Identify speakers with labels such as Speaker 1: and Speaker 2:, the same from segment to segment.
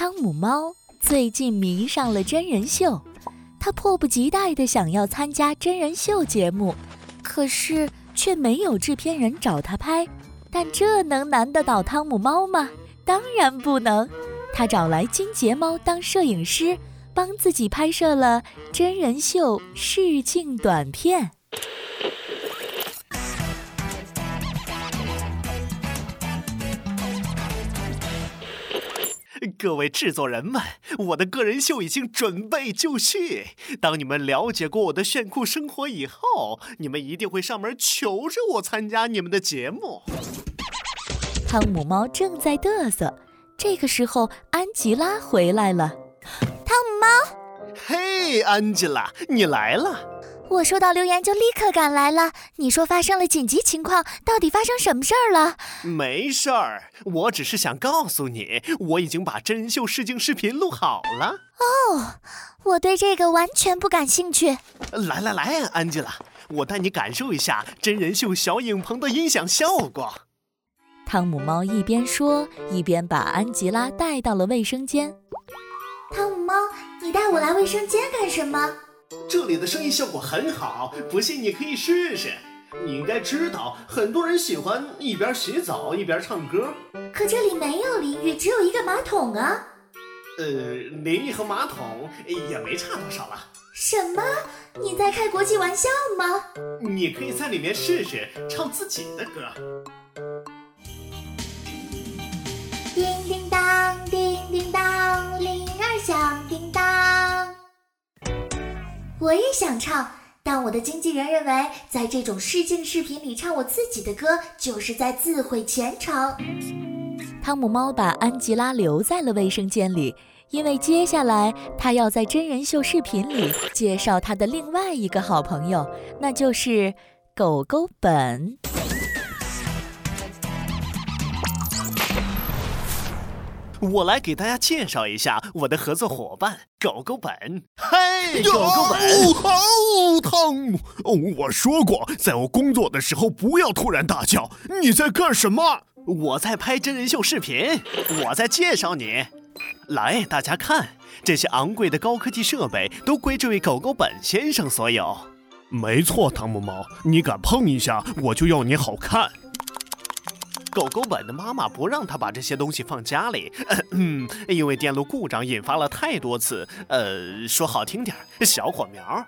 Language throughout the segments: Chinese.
Speaker 1: 汤姆猫最近迷上了真人秀，他迫不及待地想要参加真人秀节目，可是却没有制片人找他拍。但这能难得倒汤姆猫吗？当然不能。他找来金睫猫当摄影师，帮自己拍摄了真人秀试镜短片。
Speaker 2: 各位制作人们，我的个人秀已经准备就绪。当你们了解过我的炫酷生活以后，你们一定会上门求着我参加你们的节目。
Speaker 1: 汤姆猫正在嘚瑟，这个时候安吉拉回来了。
Speaker 3: 汤姆猫，
Speaker 2: 嘿，安吉拉，你来了。
Speaker 3: 我收到留言就立刻赶来了。你说发生了紧急情况，到底发生什么事儿了？
Speaker 2: 没事儿，我只是想告诉你，我已经把真人秀试镜视频录好了。
Speaker 3: 哦，我对这个完全不感兴趣。
Speaker 2: 来，安吉拉，我带你感受一下真人秀小影棚的音响效果。
Speaker 1: 汤姆猫一边说，一边把安吉拉带到了卫生间。
Speaker 3: 汤姆猫，你带我来卫生间干什么？
Speaker 2: 这里的声音效果很好，不信你可以试试。你应该知道，很多人喜欢一边洗澡一边唱歌。
Speaker 3: 可这里没有淋浴，只有一个马桶啊。
Speaker 2: 淋浴和马桶也没差多少了。
Speaker 3: 什么？你在开国际玩笑吗？
Speaker 2: 你可以在里面试试唱自己的歌。
Speaker 3: 叮叮当，叮叮当，铃儿响叮当。我也想唱，但我的经纪人认为，在这种试镜视频里唱我自己的歌，就是在自毁前程。
Speaker 1: 汤姆猫把安吉拉留在了卫生间里，因为接下来他要在真人秀视频里介绍他的另外一个好朋友，那就是狗狗本。
Speaker 2: 我来给大家介绍一下我的合作伙伴狗狗本。嘿，狗狗本！
Speaker 4: 汤姆，我说过，在我工作的时候不要突然大叫。你在干什么？
Speaker 2: 我在拍真人秀视频，我在介绍你。来，大家看，这些昂贵的高科技设备都归这位狗狗本先生所有。
Speaker 4: 没错，汤姆猫，你敢碰一下，我就要你好看。
Speaker 2: 狗狗本的妈妈不让他把这些东西放家里，因为电路故障引发了太多次，说好听点，小火苗。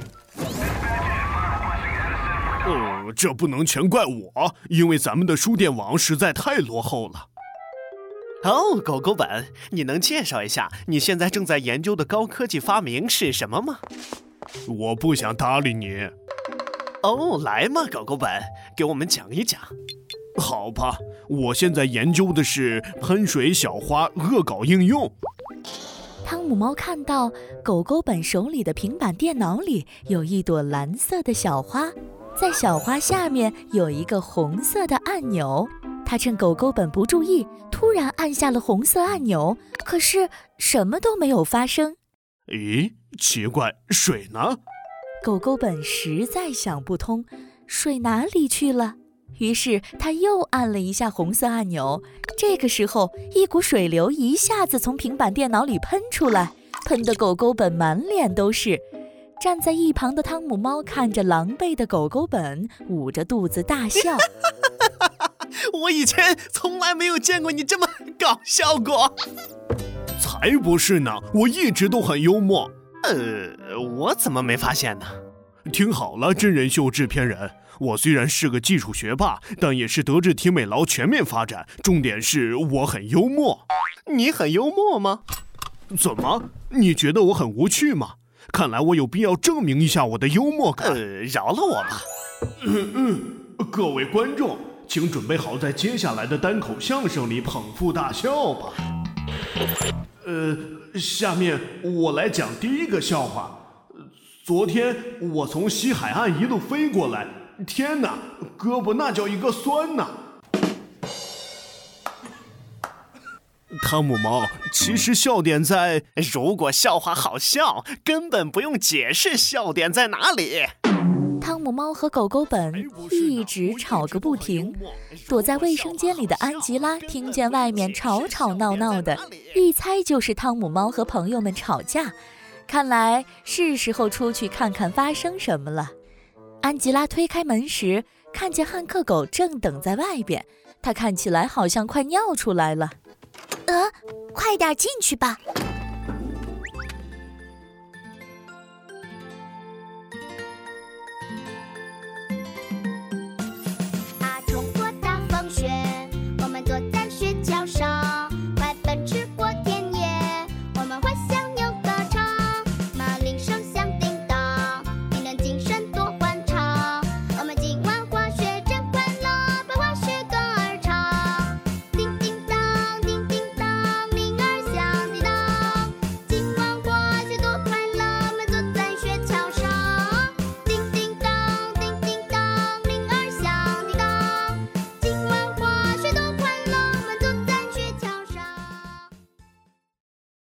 Speaker 4: 这不能全怪我，因为咱们的输电网实在太落后了。
Speaker 2: 哦，狗狗本，你能介绍一下你现在正在研究的高科技发明是什么吗？
Speaker 4: 我不想搭理你。
Speaker 2: 哦，来嘛，狗狗本，给我们讲一讲。
Speaker 4: 好吧，我现在研究的是喷水小花恶搞应用。
Speaker 1: 汤姆猫看到狗狗本手里的平板电脑里有一朵蓝色的小花，在小花下面有一个红色的按钮。他趁狗狗本不注意，突然按下了红色按钮，可是什么都没有发生。
Speaker 4: 咦，奇怪，水呢？
Speaker 1: 狗狗本实在想不通，水哪里去了？于是他又按了一下红色按钮，这个时候一股水流一下子从平板电脑里喷出来，喷得狗狗本满脸都是。站在一旁的汤姆猫看着狼狈的狗狗本，捂着肚子大笑。
Speaker 2: 我以前从来没有见过你这么搞笑过。
Speaker 4: 才不是呢，我一直都很幽默。
Speaker 2: 我怎么没发现呢？
Speaker 4: 听好了，真人秀制片人，我虽然是个技术学霸，但也是德智体美劳全面发展，重点是我很幽默。
Speaker 2: 你很幽默吗？
Speaker 4: 怎么？你觉得我很无趣吗？看来我有必要证明一下我的幽默感。
Speaker 2: 饶了我吧。
Speaker 4: 各位观众，请准备好在接下来的单口相声里捧腹大笑吧。下面我来讲第一个笑话。昨天我从西海岸一路飞过来，天哪，胳膊那叫一个酸呐！汤姆猫，其实笑点在……
Speaker 2: 如果笑话好笑，根本不用解释笑点在哪里。
Speaker 3: 汤
Speaker 1: 汤姆猫和狗狗本一直吵个不停。躲在卫生间里的安吉拉听见外面吵吵闹闹的，一猜就是汤姆猫和朋友们吵架。看来是时候出去看看发生什么了。安吉拉推开门时，看见汉克狗正等在外边，它看起来好像快尿出来了。
Speaker 3: 快点进去吧。